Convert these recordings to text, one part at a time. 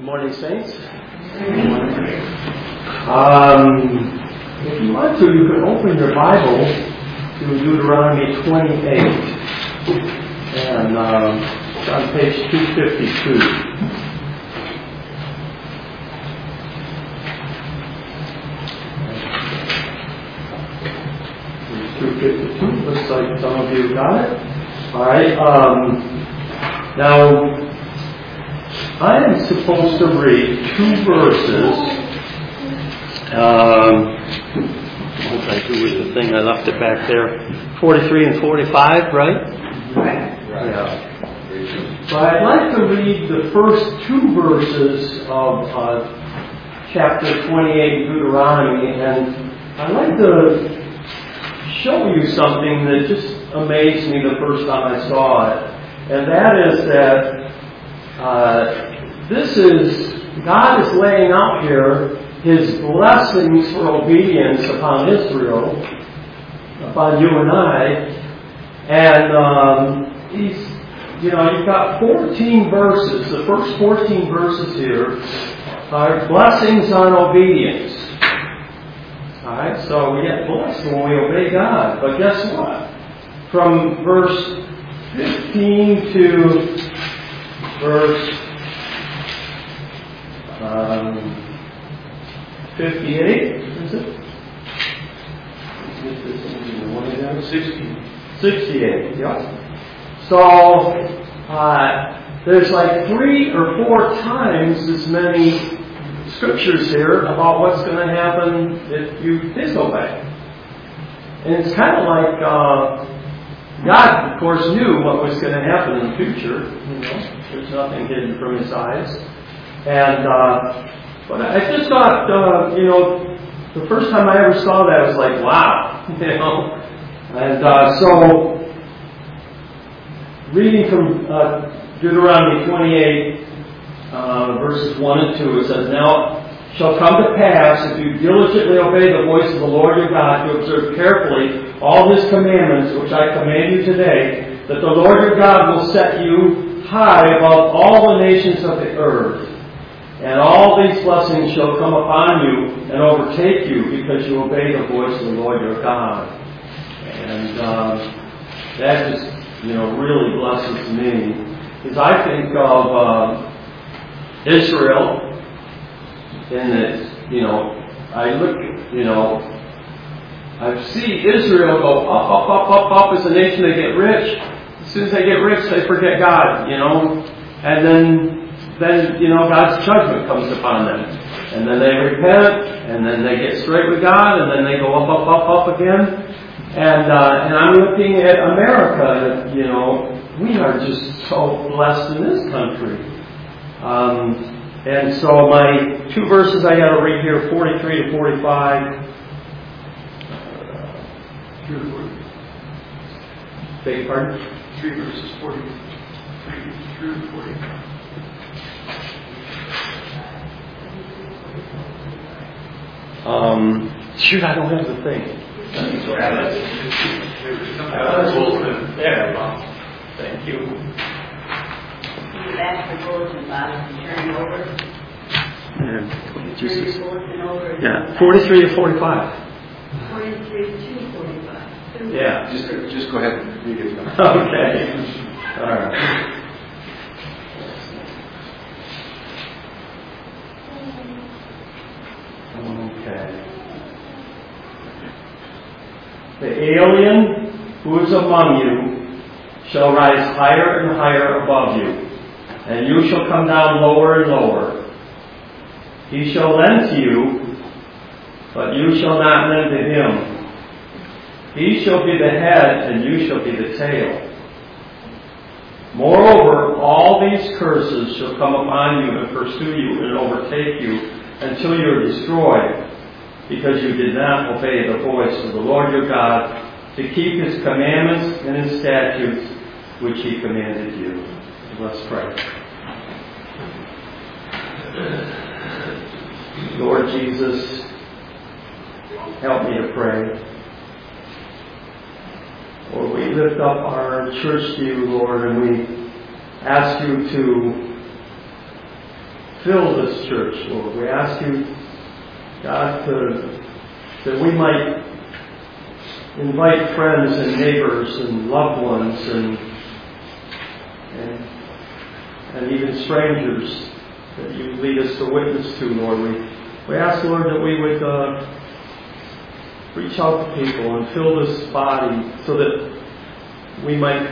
Good morning, Saints. If you want to, you can open your Bible to Deuteronomy 28. And it's on page 252. 252. Looks like some of you got it. All right. Now, I am supposed to read two verses. What did I do with the thing? I left it back there. 43 and 45, right? Right. Yeah. So I'd like to read the first two verses of chapter 28 Deuteronomy, and I'd like to show you something that just amazed me the first time I saw it. And that is that God is laying out here His blessings for obedience upon Israel, upon you and I. And you've got 14 verses. The first 14 verses here are blessings on obedience. Alright, so we get blessed when we obey God. But guess what? From verse 15 to verse 58, is it? 68, yeah. So, there's like 3 or 4 times as many scriptures here about what's going to happen if you disobey. And it's kind of like God, of course, knew what was going to happen in the future. There's nothing hidden from His eyes. And but I just thought, the first time I ever saw that, I was like, wow, And so, reading from Deuteronomy 28, verses 1 and 2, it says, "Now it shall come to pass, if you diligently obey the voice of the Lord your God, to observe carefully all His commandments, which I command you today, that the Lord your God will set you high above all the nations of the earth. And all these blessings shall come upon you and overtake you, because you obey the voice of the Lord your God." And that just, really blesses me. Because I think of Israel, and I look, I see Israel go up, up, up, up, up as a nation. They get rich. As soon as they get rich, they forget God, And then God's judgment comes upon them. And then they repent, and then they get straight with God, and then they go up, up, up, up again. And I'm looking at America, we are just so blessed in this country. And so my 2 verses I got to read here, 43 to 45. Beg your pardon? 3 verses, 43 through 45. Shoot, I don't have the thing. There, Mom. Thank you. Back the bulletin box and turn over. Jesus. Over. Yeah, 43 to 45. 43 to 45. Yeah. Just go ahead and read it. Okay. All right. Okay. The alien who is among you shall rise higher and higher above you, and you shall come down lower and lower. He shall lend to you, but you shall not lend to him. He shall be the head, and you shall be the tail. Moreover, all these curses shall come upon you and pursue you and overtake you until you are destroyed, because you did not obey the voice of the Lord your God to keep His commandments and His statutes, which He commanded you. Let's pray. Lord Jesus, help me to pray. Lord, we lift up our church to you, Lord, and we ask you to fill this church, Lord. We ask you, God, that we might invite friends and neighbors and loved ones and even strangers that you lead us to witness to, Lord. We ask, Lord, that we would reach out to people and fill this body so that we might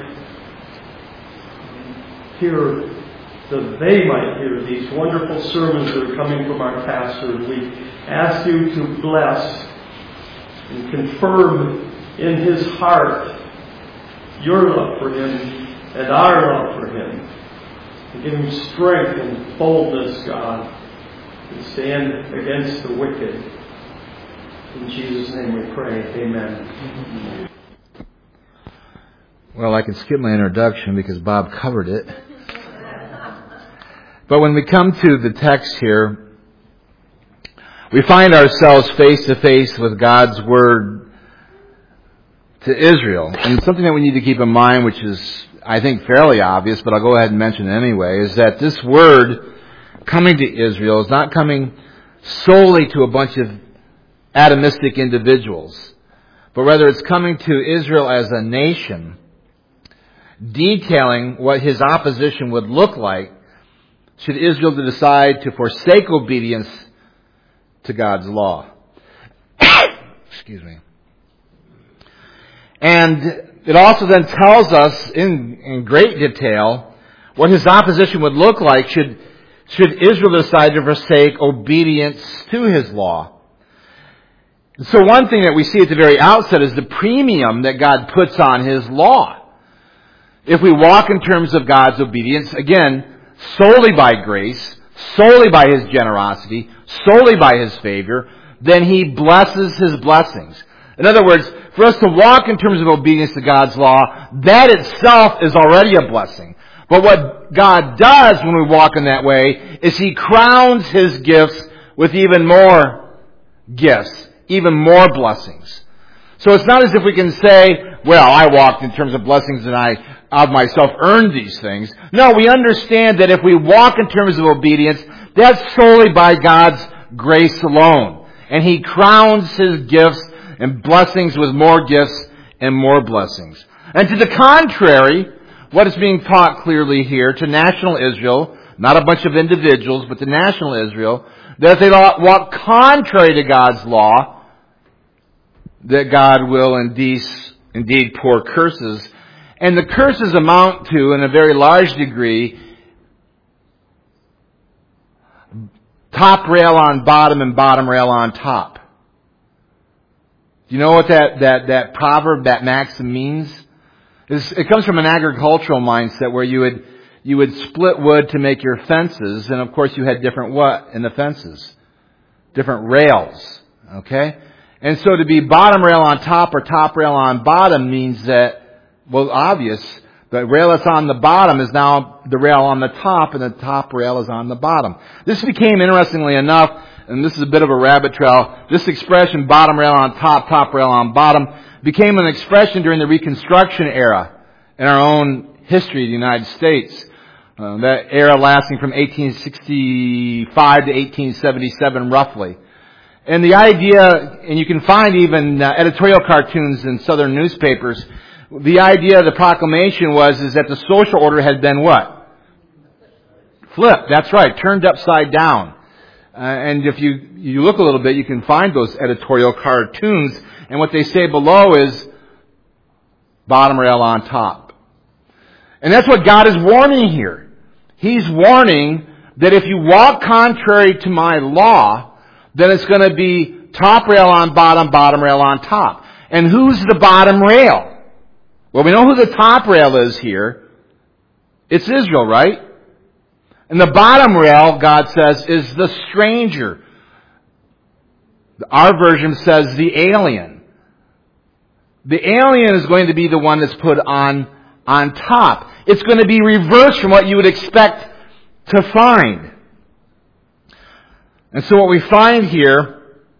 they might hear these wonderful sermons that are coming from our pastor. We ask you to bless and confirm in his heart your love for him and our love for him. And give him strength and boldness, God, to stand against the wicked. In Jesus' name we pray. Amen. Well, I can skip my introduction because Bob covered it. But when we come to the text here, we find ourselves face to face with God's Word to Israel. And something that we need to keep in mind, which is, I think, fairly obvious, but I'll go ahead and mention it anyway, is that this Word coming to Israel is not coming solely to a bunch of atomistic individuals, but rather it's coming to Israel as a nation, detailing what his opposition would look like should Israel decide to forsake obedience to God's law. Excuse me. And it also then tells us in great detail what his opposition would look like should Israel decide to forsake obedience to his law. And so one thing that we see at the very outset is the premium that God puts on his law. If we walk in terms of God's obedience, again, solely by grace, solely by his generosity, solely by his favor, then he blesses his blessings. In other words, for us to walk in terms of obedience to God's law, that itself is already a blessing. But what God does when we walk in that way is he crowns his gifts with even more gifts, even more blessings. So it's not as if we can say, well, I walked in terms of blessings and I of myself earned these things. No, we understand that if we walk in terms of obedience, that's solely by God's grace alone. And he crowns his gifts and blessings with more gifts and more blessings. And to the contrary, what is being taught clearly here to national Israel, not a bunch of individuals, but to national Israel, that if they walk contrary to God's law, that God will indeed pour curses. And the curses amount to, in a very large degree, top rail on bottom and bottom rail on top. Do you know what that proverb, that maxim means? It comes from an agricultural mindset where you would split wood to make your fences, and of course you had different what in the fences? Different rails. Okay? And so to be bottom rail on top or top rail on bottom means that, well, obvious, the rail that's on the bottom is now the rail on the top, and the top rail is on the bottom. This became, interestingly enough, and this is a bit of a rabbit trail, this expression, bottom rail on top, top rail on bottom, became an expression during the Reconstruction era in our own history of the United States. That era lasting from 1865 to 1877, roughly. And the idea, and you can find even editorial cartoons in southern newspapers, the idea of the proclamation is that the social order had been what? Flipped. That's right. Turned upside down. And if you look a little bit, you can find those editorial cartoons. And what they say below is bottom rail on top. And that's what God is warning here. He's warning that if you walk contrary to my law, then it's going to be top rail on bottom, bottom rail on top. And who's the bottom rail? Well, we know who the top rail is here. It's Israel, right? And the bottom rail, God says, is the stranger. Our version says the alien. The alien is going to be the one that's put on top. It's going to be reversed from what you would expect to find. And so what we find here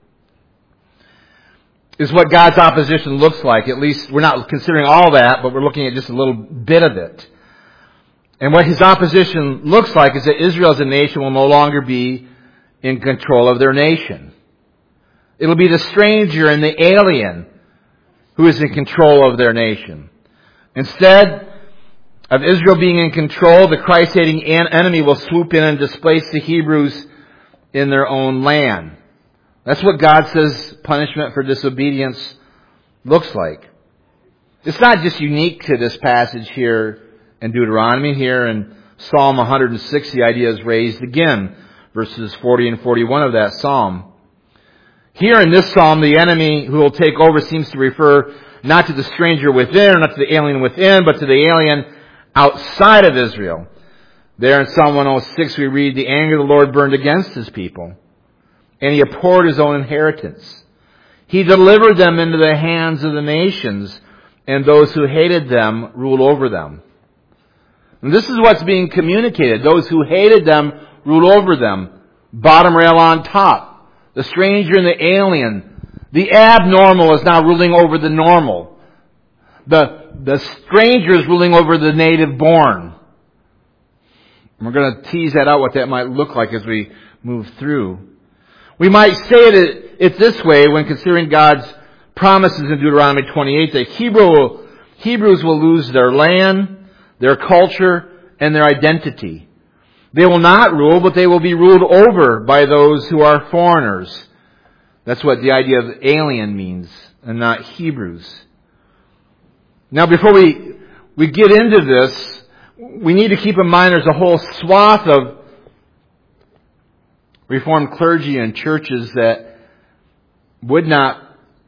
is what God's opposition looks like. At least we're not considering all that, but we're looking at just a little bit of it. And what his opposition looks like is that Israel as a nation will no longer be in control of their nation. It'll be the stranger and the alien who is in control of their nation. Instead of Israel being in control, the Christ-hating enemy will swoop in and displace the Hebrews in their own land. That's what God says punishment for disobedience looks like. It's not just unique to this passage here in Deuteronomy. Here in Psalm 106, the idea is raised again, verses 40 and 41 of that psalm. Here in this psalm, the enemy who will take over seems to refer not to the stranger within, or not to the alien within, but to the alien outside of Israel. There in Psalm 106 we read, the anger of the Lord burned against his people, and he abhorred his own inheritance. He delivered them into the hands of the nations, and those who hated them ruled over them. And this is what's being communicated. Those who hated them ruled over them. Bottom rail on top. The stranger and the alien. The abnormal is now ruling over the normal. The stranger is ruling over the native born. And we're going to tease that out, what that might look like as we move through. We might say it this way when considering God's promises in Deuteronomy 28 that Hebrews will lose their land, their culture, and their identity. They will not rule, but they will be ruled over by those who are foreigners. That's what the idea of alien means, and not Hebrews. Now, before we get into this, we need to keep in mind there's a whole swath of Reformed clergy and churches that would not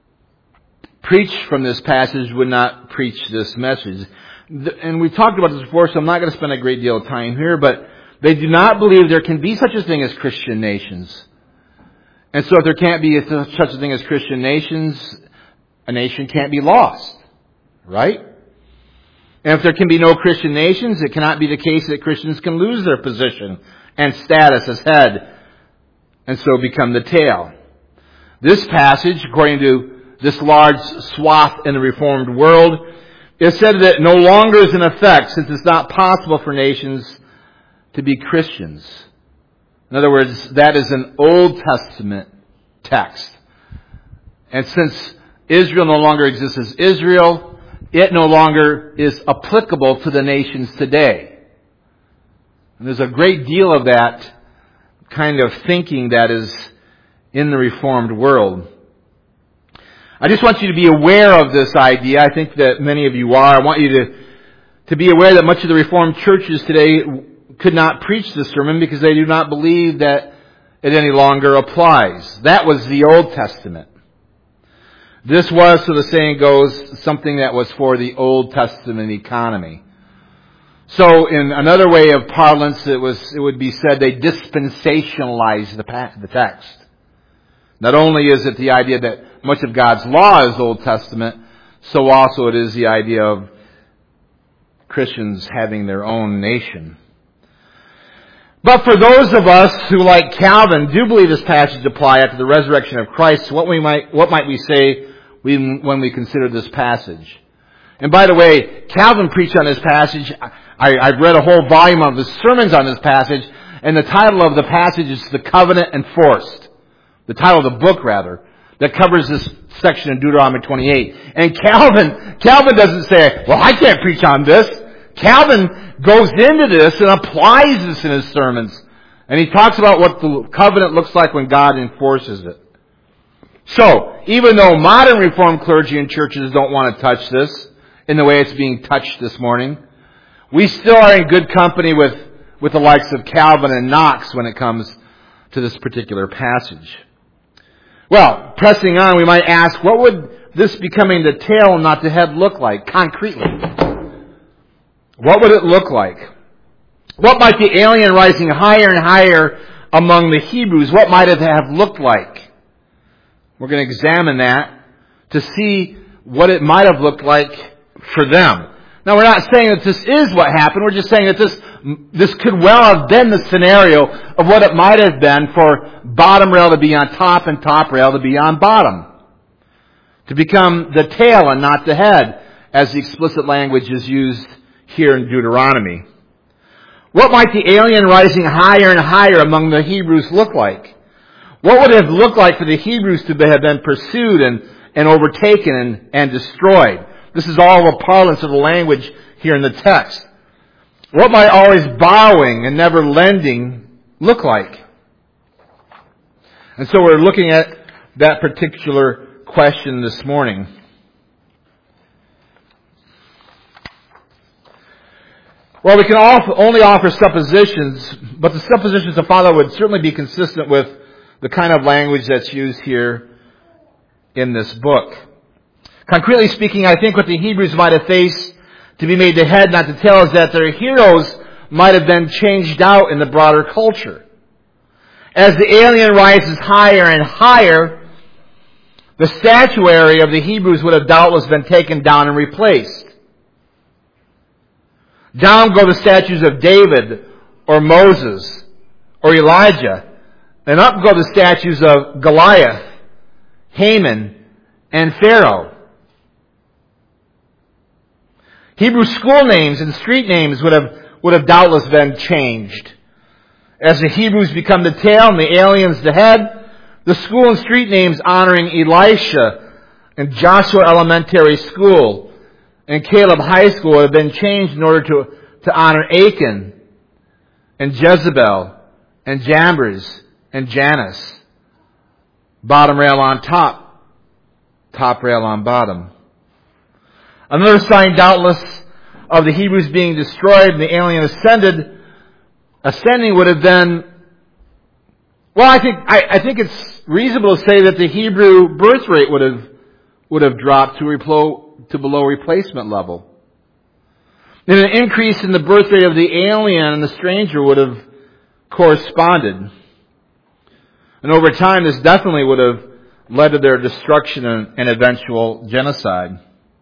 preach from this passage, would not preach this message. And we've talked about this before, so I'm not going to spend a great deal of time here, but they do not believe there can be such a thing as Christian nations. And so if there can't be such a thing as Christian nations, a nation can't be lost. Right? And if there can be no Christian nations, it cannot be the case that Christians can lose their position and status as head, and so become the tail. This passage, according to this large swath in the Reformed world, is said that it no longer is in effect, since it's not possible for nations to be Christians. In other words, that is an Old Testament text. And since Israel no longer exists as Israel, it no longer is applicable to the nations today. And there's a great deal of that kind of thinking that is in the Reformed world. I just want you to be aware of this idea. I think that many of you are. I want you to be aware that much of the Reformed churches today could not preach this sermon because they do not believe that it any longer applies. That was the Old Testament. This was, so the saying goes, something that was for the Old Testament economy. So in another way of parlance, it would be said they dispensationalized the text. Not only is it the idea that much of God's law is Old Testament, so also it is the idea of Christians having their own nation. But for those of us who, like Calvin, do believe this passage applies after the resurrection of Christ, what might we say when we consider this passage? And by the way, Calvin preached on this passage. I've read a whole volume of his sermons on this passage, and the title of the passage is The Covenant Enforced. The title of the book, rather, that covers this section in Deuteronomy 28. And Calvin doesn't say, well, I can't preach on this. Calvin goes into this and applies this in his sermons. And he talks about what the covenant looks like when God enforces it. So, even though modern Reformed clergy and churches don't want to touch this in the way it's being touched this morning, we still are in good company with the likes of Calvin and Knox when it comes to this particular passage. Well, pressing on, we might ask, what would this becoming the tail and not the head look like concretely? What would it look like? What might the alien rising higher and higher among the Hebrews, what might it have looked like? We're going to examine that to see what it might have looked like for them. Now, we're not saying that this is what happened. We're just saying that this could well have been the scenario of what it might have been for bottom rail to be on top and top rail to be on bottom. To become the tail and not the head, as the explicit language is used here in Deuteronomy. What might the alien rising higher and higher among the Hebrews look like? What would it have looked like for the Hebrews to have been pursued and overtaken and destroyed? This is all the parlance of the language here in the text. What might always borrowing and never lending look like? And so we're looking at that particular question this morning. Well, we can only offer suppositions, but the suppositions of Father would certainly be consistent with the kind of language that's used here in this book. Concretely speaking, I think what the Hebrews might have faced to be made the head, not the tail, is that their heroes might have been changed out in the broader culture. As the alien rises higher and higher, the statuary of the Hebrews would have doubtless been taken down and replaced. Down go the statues of David or Moses or Elijah, and up go the statues of Goliath, Haman, and Pharaoh. Hebrew school names and street names would have doubtless been changed. As the Hebrews become the tail and the aliens the head, the school and street names honoring Elisha and Joshua Elementary School and Caleb High School have been changed in order to honor Achan and Jezebel and Jambres and Janus. Bottom rail on top, top rail on bottom. Another sign, doubtless, of the Hebrews being destroyed and the alien ascending would have been, well, I think it's reasonable to say that the Hebrew birth rate would have dropped to below replacement level. And an increase in the birth rate of the alien and the stranger would have corresponded. And over time, this definitely would have led to their destruction and eventual genocide.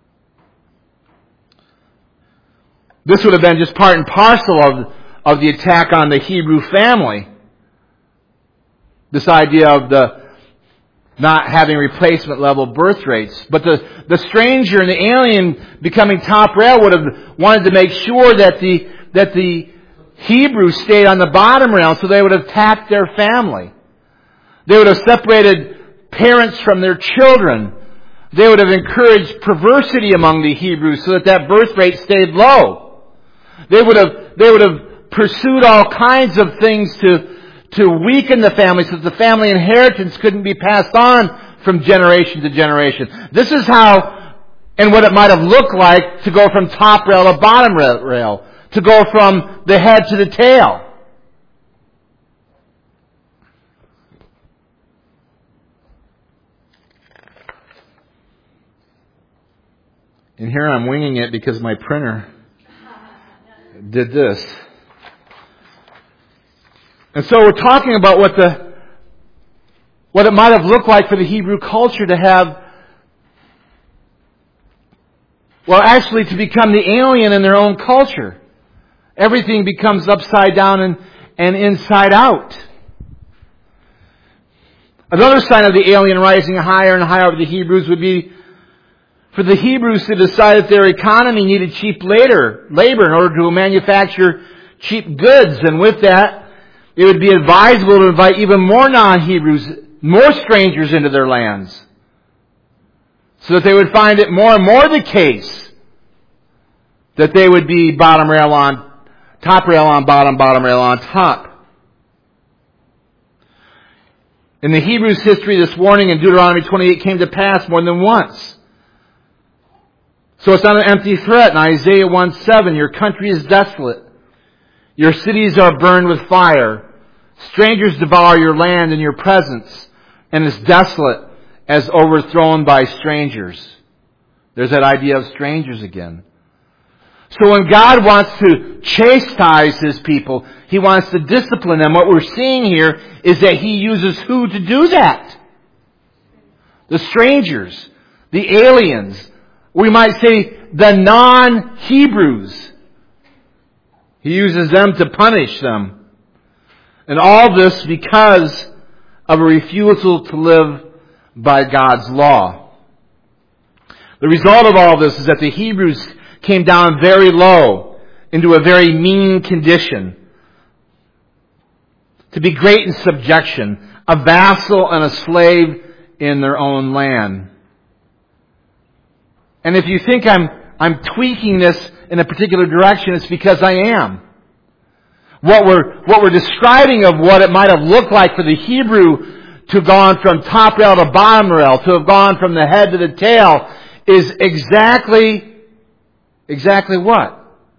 This would have been just part and parcel of the attack on the Hebrew family. This idea of the not having replacement level birth rates. But the stranger and the alien becoming top rail would have wanted to make sure that the Hebrews stayed on the bottom rail, so they would have tapped their family. They would have separated parents from their children. They would have encouraged perversity among the Hebrews so that birth rate stayed low. They would have pursued all kinds of things to weaken the family so that the family inheritance couldn't be passed on from generation to generation. This is how and what it might have looked like to go from top rail to bottom rail, to go from the head to the tail. And here I'm winging it because my printer did this. And so we're talking about what it might have looked like for the Hebrew culture to have, well, actually to become the alien in their own culture. Everything becomes upside down and inside out. Another sign of the alien rising higher and higher over the Hebrews would be for the Hebrews to decide that their economy needed cheap labor in order to manufacture cheap goods. And with that, it would be advisable to invite even more non-Hebrews, more strangers into their lands, so that they would find it more and more the case that they would be bottom rail on, top rail on bottom, bottom rail on top. In the Hebrews' history, this warning in Deuteronomy 28 came to pass more than once. So it's not an empty threat. In Isaiah 1:7, your country is desolate. Your cities are burned with fire. Strangers devour your land in your presence, and is desolate as overthrown by strangers. There's that idea of strangers again. So when God wants to chastise His people, He wants to discipline them. What we're seeing here is that He uses who to do that? The strangers, the aliens. We might say the non-Hebrews. He uses them to punish them. And all this because of a refusal to live by God's law. The result of all this is that the Hebrews came down very low into a very mean condition. to be great in subjection, a vassal and a slave in their own land. And if you think I'm tweaking this in a particular direction, it's because I am. What we're describing of what it might have looked like for the Hebrew to have gone from top rail to bottom rail, to have gone from the head to the tail, is exactly what?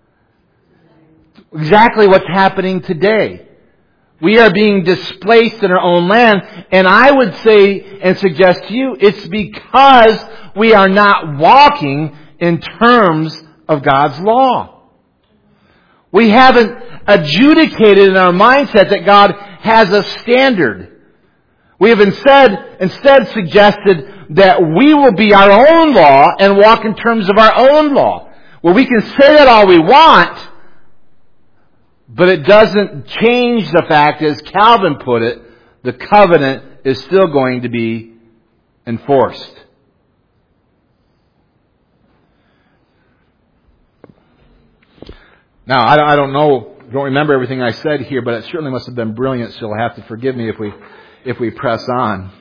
Exactly what's happening today. We are being displaced in our own land, and I would say and suggest to you, it's because we are not walking in terms of God's law. We haven't adjudicated in our mindset that God has a standard. We have instead suggested that we will be our own law and walk in terms of our own law. Well, we can say that all we want, but it doesn't change the fact, as Calvin put it, the covenant is still going to be enforced. Now, I don't remember everything I said here, but it certainly must have been brilliant, so you'll have to forgive me if we press on.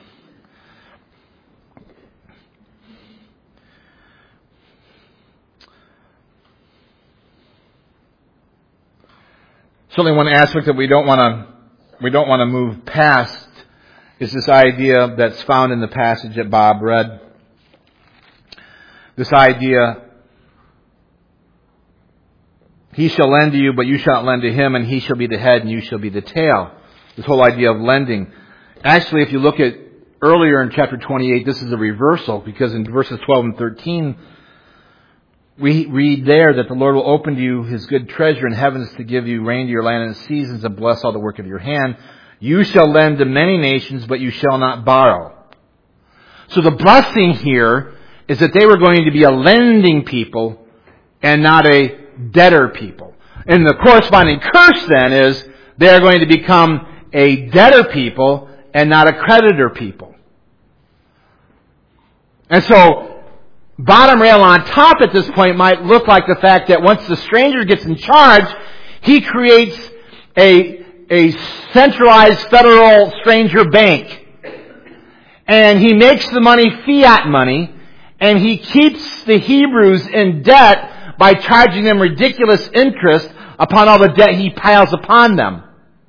Certainly one aspect that we don't want to move past is this idea that's found in the passage that Bob read. This idea, he shall lend to you, but you shall not lend to him, and he shall be the head, and you shall be the tail. This whole idea of lending. Actually, if you look at earlier in chapter 28, this is a reversal, because in verses 12 and 13, we read there that the Lord will open to you His good treasure in heavens to give you rain to your land and seasons, and bless all the work of your hand. You shall lend to many nations, but you shall not borrow. So the blessing here is that they were going to be a lending people and not a debtor people. And the corresponding curse then is they are going to become a debtor people and not a creditor people. And so bottom rail on top at this point might look like the fact that once the stranger gets in charge, he creates a centralized federal stranger bank. And he makes the money fiat money, and he keeps the Hebrews in debt by charging them ridiculous interest upon all the debt he piles upon them.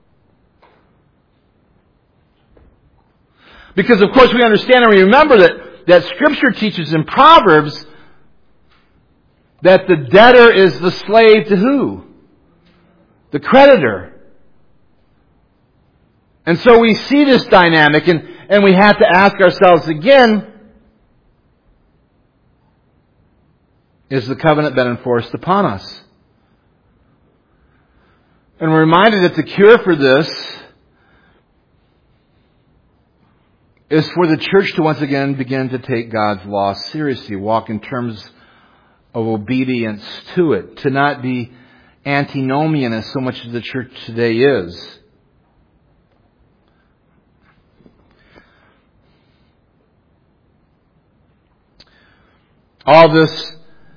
Because of course we understand and we remember that Scripture teaches in Proverbs that the debtor is the slave to who? The creditor. And so we see this dynamic, and we have to ask ourselves again, is the covenant been enforced upon us? And we're reminded that the cure for this is for the church to once again begin to take God's law seriously, walk in terms of obedience to it, to not be antinomian as so much of the church today is. All this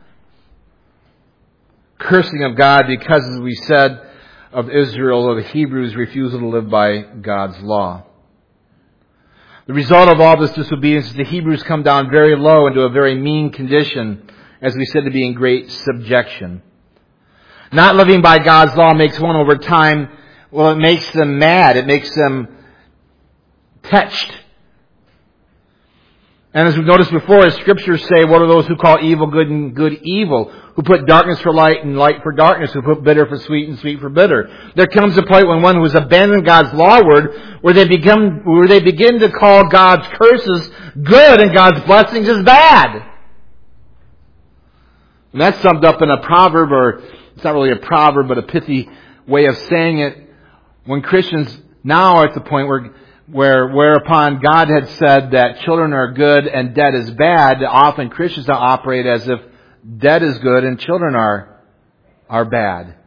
cursing of God because, as we said, of Israel or the Hebrews' refusal to live by God's law. The result of all this disobedience is the Hebrews come down very low into a very mean condition, as we said, to be in great subjection. Not living by God's law makes one over time, well, it makes them mad. It makes them touched. And as we've noticed before, as Scriptures say, what are those who call evil good and good evil? Who put darkness for light and light for darkness? Who put bitter for sweet and sweet for bitter? There comes a point when one who has abandoned God's law word, where they begin to call God's curses good and God's blessings is bad. And that's summed up in a proverb, or it's not really a proverb, but a pithy way of saying it. When Christians now are at the point whereupon God had said that children are good and debt is bad, often Christians now operate as if debt is good and children are bad.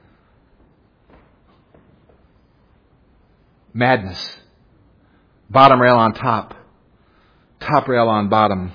Madness. Bottom rail on top. Top rail on bottom.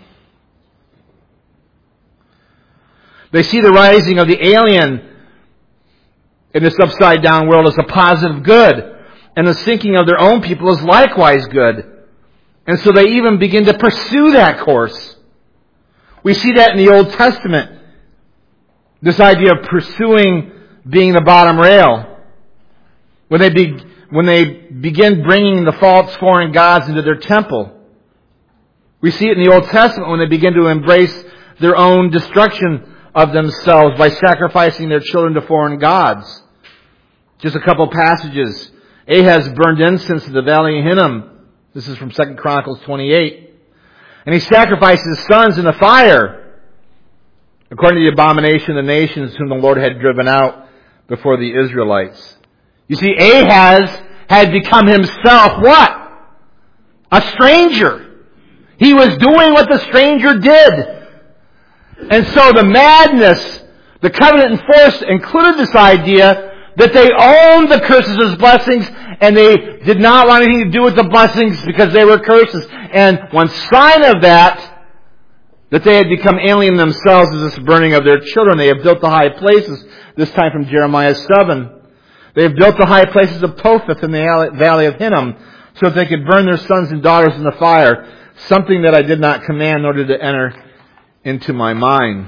They see the rising of the alien in this upside down world as a positive good. and the sinking of their own people is likewise good. And so they even begin to pursue that course. We see that in the Old Testament. This idea of pursuing being the bottom rail. When they begin bringing the false foreign gods into their temple. We see it in the Old Testament when they begin to embrace their own destruction of themselves by sacrificing their children to foreign gods. Just a couple passages. Ahaz burned incense in the valley of Hinnom. This is from 2 Chronicles 28. And he sacrificed his sons in the fire, according to the abomination of the nations whom the Lord had driven out before the Israelites. You see, Ahaz had become himself what? A stranger. He was doing what the stranger did. And so the madness, the covenant enforced, included this idea that they owned the curses as blessings, and they did not want anything to do with the blessings because they were curses. And one sign of that they had become alien themselves, is this burning of their children. They have built the high places, this time from Jeremiah 7. They have built the high places of Topheth in the valley of Hinnom, so that they could burn their sons and daughters in the fire, something that I did not command, nor did it enter into my mind.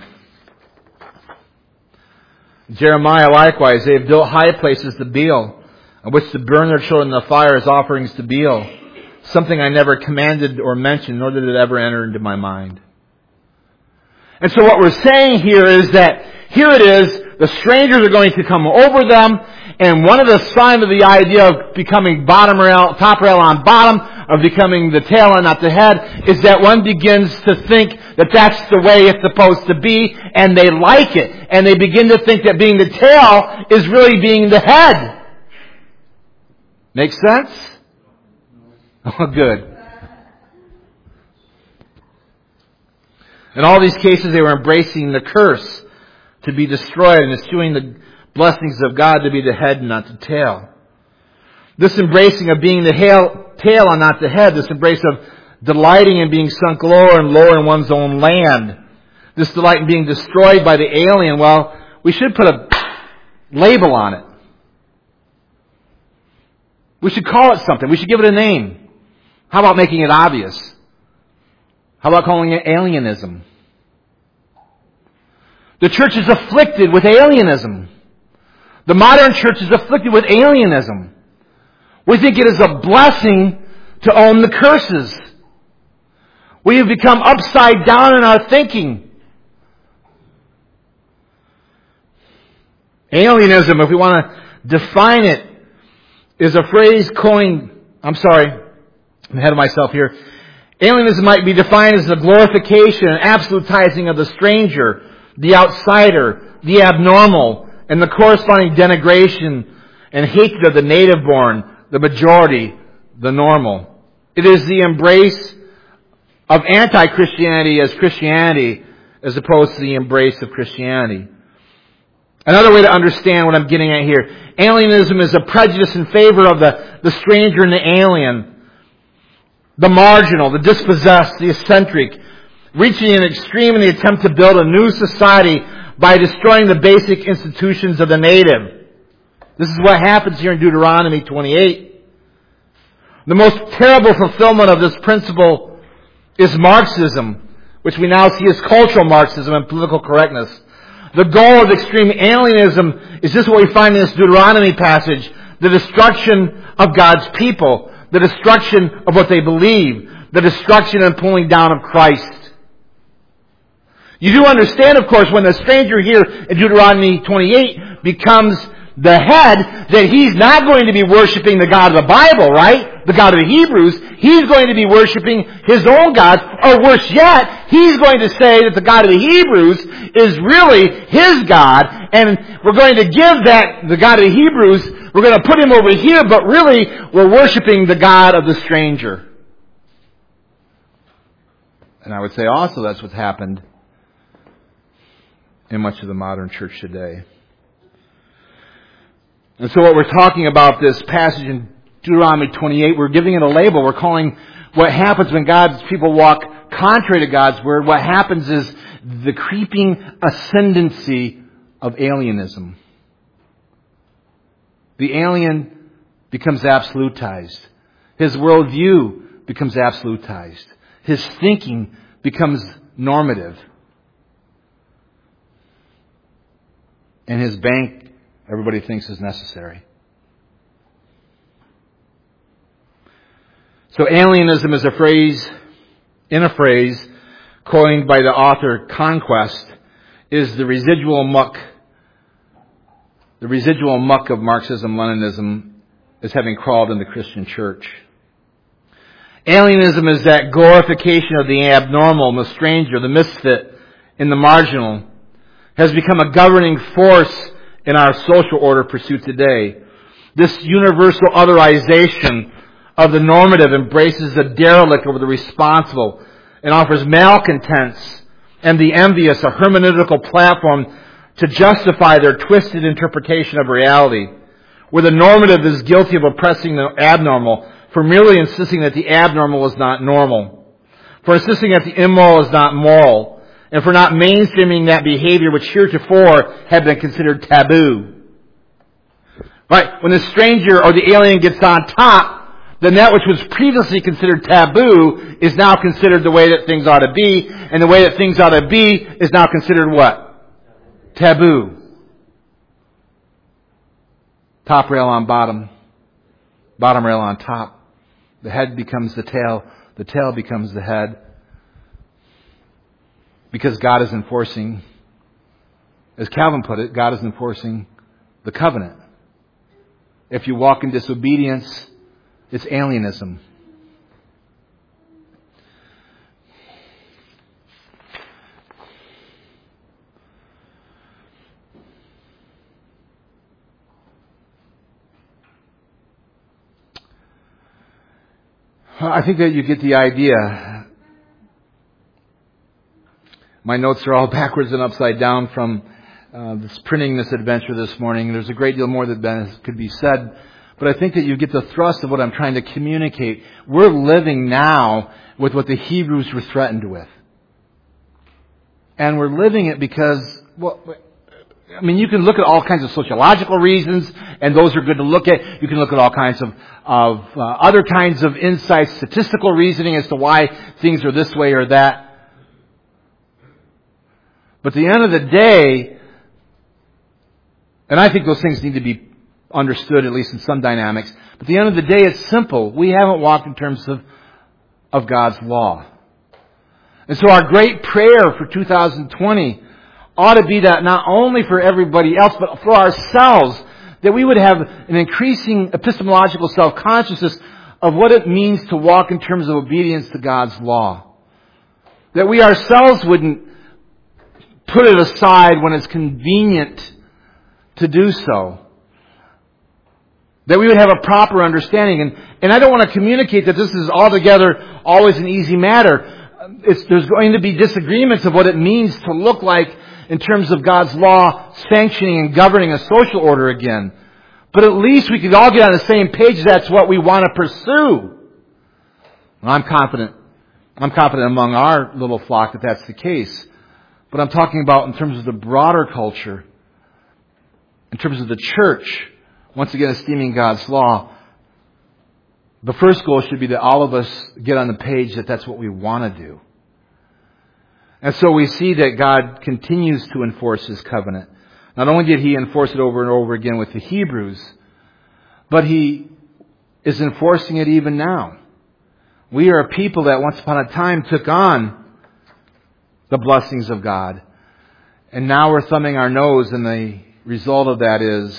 Jeremiah likewise, they have built high places to Baal, on which to burn their children in the fire as offerings to Baal, something I never commanded or mentioned, nor did it ever enter into my mind. And so what we're saying here is that here it is, the strangers are going to come over them, and one of the signs of the idea of becoming bottom rail, top rail on bottom, of becoming the tail and not the head, is that one begins to think that that's the way it's supposed to be, and they like it. And they begin to think that being the tail is really being the head. Make sense? Oh, good. In all these cases, they were embracing the curse to be destroyed and eschewing the blessings of God to be the head and not the tail. This embracing of being the tail and not the head, this embrace of delighting in being sunk lower and lower in one's own land, this delight in being destroyed by the alien, well, we should put a label on it. We should call it something. We should give it a name. How about making it obvious? How about calling it alienism? The church is afflicted with alienism. The modern church is afflicted with alienism. We think it is a blessing to own the curses. We have become upside down in our thinking. Alienism, if we want to define it, is a phrase coined... I'm ahead of myself here. Alienism might be defined as the glorification and absolutizing of the stranger, the outsider, the abnormal, and the corresponding denigration and hatred of the native-born, the majority, the normal. It is the embrace of anti-Christianity as Christianity, as opposed to the embrace of Christianity. Another way to understand what I'm getting at here, alienism is a prejudice in favor of the stranger and the alien, the marginal, the dispossessed, the eccentric, reaching an extreme in the attempt to build a new society by destroying the basic institutions of the native. This is what happens here in Deuteronomy 28. The most terrible fulfillment of this principle is Marxism, which we now see as cultural Marxism and political correctness. The goal of extreme alienism is just what we find in this Deuteronomy passage, the destruction of God's people, the destruction of what they believe, the destruction and pulling down of Christ. You do understand, of course, when the stranger here in Deuteronomy 28 becomes the head, that he's not going to be worshiping the God of the Bible, right? The God of the Hebrews. He's going to be worshiping his own gods, or worse yet, he's going to say that the God of the Hebrews is really his God, and we're going to give the God of the Hebrews, we're going to put him over here, but really we're worshiping the God of the stranger. And I would say also that's what's happened in much of the modern church today. And so what we're talking about, this passage in Deuteronomy 28, we're giving it a label. We're calling what happens when God's people walk contrary to God's word, what happens is the creeping ascendancy of alienism. The alien becomes absolutized. His worldview becomes absolutized. His thinking becomes normative. And his bank, everybody thinks, is necessary. So alienism is a phrase coined by the author Conquest, is the residual muck of Marxism-Leninism is having crawled in the Christian church. Alienism is that glorification of the abnormal, the stranger, the misfit, and the marginal, has become a governing force in our social order pursuit today. This universal otherization of the normative embraces the derelict over the responsible and offers malcontents and the envious a hermeneutical platform to justify their twisted interpretation of reality, where the normative is guilty of oppressing the abnormal for merely insisting that the abnormal is not normal, for insisting that the immoral is not moral, and for not mainstreaming that behavior which heretofore had been considered taboo. Right? When the stranger or the alien gets on top, then that which was previously considered taboo is now considered the way that things ought to be, and the way that things ought to be is now considered what? Taboo. Top rail on bottom. Bottom rail on top. The head becomes the tail. The tail becomes the head. Because God is enforcing, as Calvin put it, God is enforcing the covenant. If you walk in disobedience, it's alienism. I think that you get the idea. My notes are all backwards and upside down from printing this adventure this morning. There's a great deal more that could be said. But I think that you get the thrust of what I'm trying to communicate. We're living now with what the Hebrews were threatened with. And we're living it because, you can look at all kinds of sociological reasons, and those are good to look at. You can look at all kinds of other kinds of insights, statistical reasoning as to why things are this way or that. But at the end of the day, and I think those things need to be understood, at least in some dynamics. But at the end of the day, it's simple. We haven't walked in terms of God's law. And so our great prayer for 2020 ought to be that not only for everybody else, but for ourselves, that we would have an increasing epistemological self-consciousness of what it means to walk in terms of obedience to God's law. That we ourselves wouldn't put it aside when it's convenient to do so. That we would have a proper understanding. And I don't want to communicate that this is altogether always an easy matter. There's going to be disagreements of what it means to look like in terms of God's law sanctioning and governing a social order again. But at least we could all get on the same page. That's what we want to pursue. And I'm confident among our little flock that that's the case. But I'm talking about in terms of the broader culture, in terms of the church, once again, esteeming God's law. The first goal should be that all of us get on the page that that's what we want to do. And so we see that God continues to enforce His covenant. Not only did He enforce it over and over again with the Hebrews, but He is enforcing it even now. We are a people that once upon a time took on the blessings of God. And now we're thumbing our nose, and the result of that is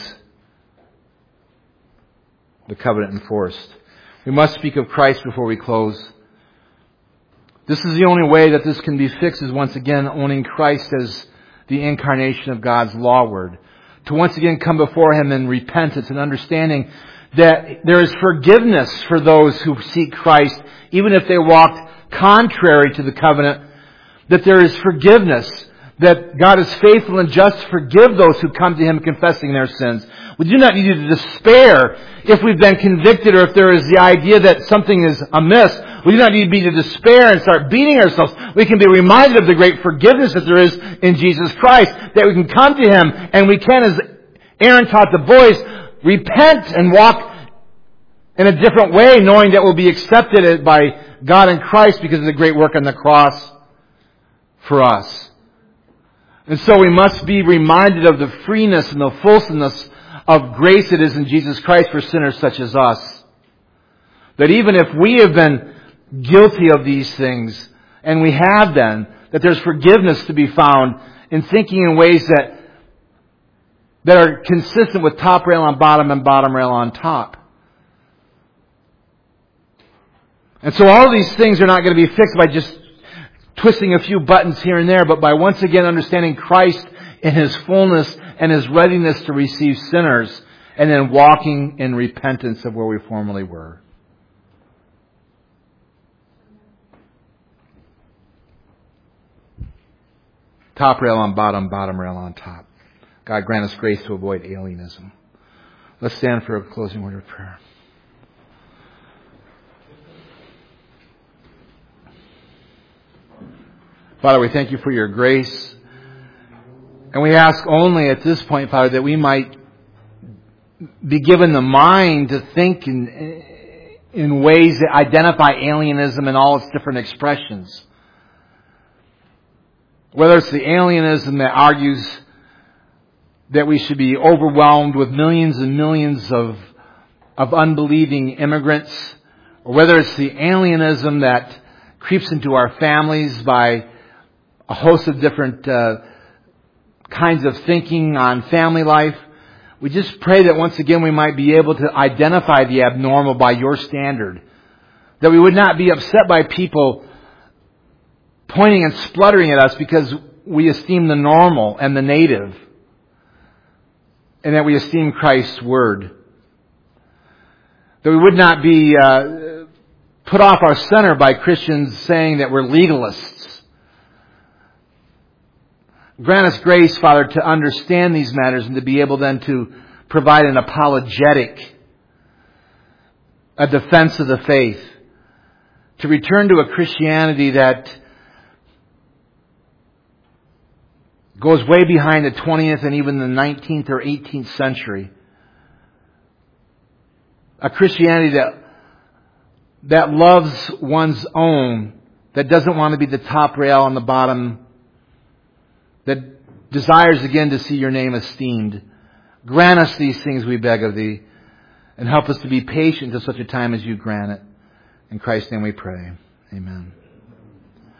the covenant enforced. We must speak of Christ before we close. This is the only way that this can be fixed, is once again owning Christ as the incarnation of God's law word. To once again come before Him in repentance and understanding that there is forgiveness for those who seek Christ, even if they walked contrary to the covenant, that there is forgiveness, that God is faithful and just to forgive those who come to Him confessing their sins. We do not need to despair if we've been convicted or if there is the idea that something is amiss. We do not need to be to despair and start beating ourselves. We can be reminded of the great forgiveness that there is in Jesus Christ, that we can come to Him and we can, as Aaron taught the boys, repent and walk in a different way, knowing that we'll be accepted by God in Christ because of the great work on the cross for us. And so we must be reminded of the freeness and the fullness of grace it is in Jesus Christ for sinners such as us. That even if we have been guilty of these things, and we have been, that there's forgiveness to be found in thinking in ways that are consistent with top rail on bottom and bottom rail on top. And so all of these things are not going to be fixed by just twisting a few buttons here and there, but by once again understanding Christ in His fullness and His readiness to receive sinners, and then walking in repentance of where we formerly were. Top rail on bottom, bottom rail on top. God grant us grace to avoid alienism. Let's stand for a closing word of prayer. Father, we thank You for Your grace. And we ask only at this point, Father, that we might be given the mind to think in ways that identify alienism in all its different expressions. Whether it's the alienism that argues that we should be overwhelmed with millions and millions of unbelieving immigrants, or whether it's the alienism that creeps into our families by a host of different kinds of thinking on family life. We just pray that once again we might be able to identify the abnormal by Your standard. That we would not be upset by people pointing and spluttering at us because we esteem the normal and the native, and that we esteem Christ's Word. That we would not be put off our center by Christians saying that we're legalists. Grant us grace, Father, to understand these matters and to be able then to provide an apologetic, a defense of the faith. To return to a Christianity that goes way behind the 20th and even the 19th or 18th century. A Christianity that loves one's own, that doesn't want to be the top rail on the bottom, that desires again to see Your name esteemed. Grant us these things, we beg of Thee, and help us to be patient till such a time as You grant it. In Christ's name we pray. Amen.